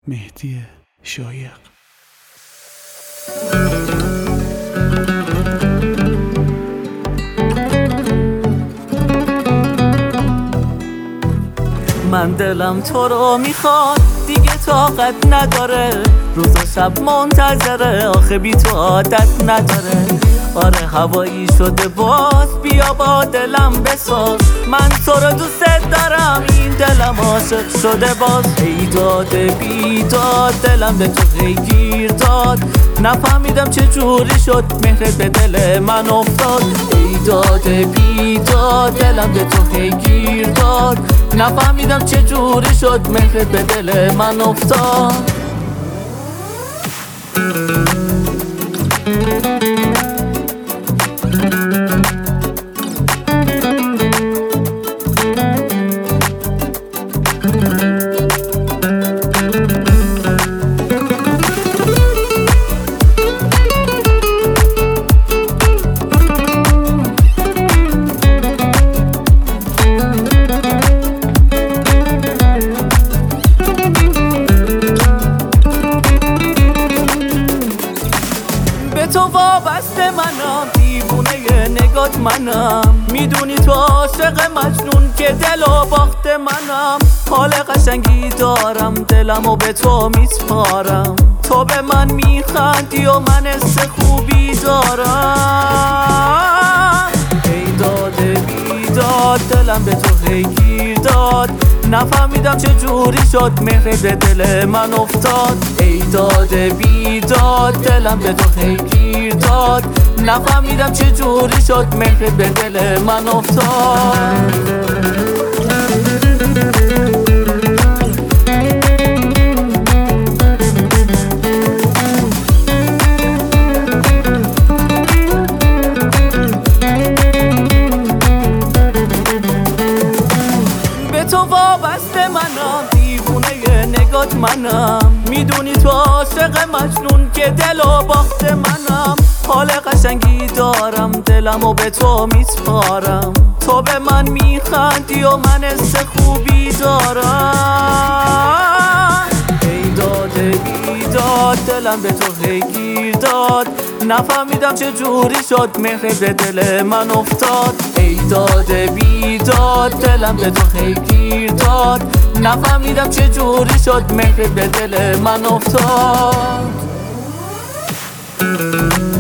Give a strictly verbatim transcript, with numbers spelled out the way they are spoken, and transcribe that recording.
مهدی شایق. من دلم تو رو میخواد، دیگه طاقت نداره، روز و شب منتظره، آخه بی تو عادت نداره. آره هوایی شده باز، بیا با دلم بساز، من تو رو دوست دارم، این دلم عاشق شده باز. ای داد بیداد دلم به تو هی گیر داد، نفهمیدم چه جوری شد مهرت به دل من افتاد. ای داد بیداد دلم به تو هی گیر داد، نفهمیدم چه جوری شد مهرت به دل من افتاد. تو وابسته منم، دیوونه نگات منم، میدونی تو عاشق مجنون که دل و باخت منم. حال قشنگی دارم، دلمو به تو میسپارم، تو به من میخندی و من حس خوبی دارم. ای داد بیداد دلم به تو هی گیر داد، نفهمیدم چه جوری شد مهرت به دل من افتاد. ای داد بیداد دلم به تو هی گیر داد، نفهمیدم چه جوری شد مهرت به دل من افتاد. تو وابسته منم، دیوونه نگات منم، میدونی تو عاشق مجنون که دل و باخت منم. حال قشنگی دارم، دلمو به تو میسپارم، تو به من میخندی و من حس خوبی دارم. ای داد بیداد دلم به تو هی گیر داد، نفهمیدم چه جوری شد مهرت به دل من افتاد. ای داد بیداد دلم به تو هی گیر داد، نفهمیدم چه جوری شد مهرت به دل من افتاد.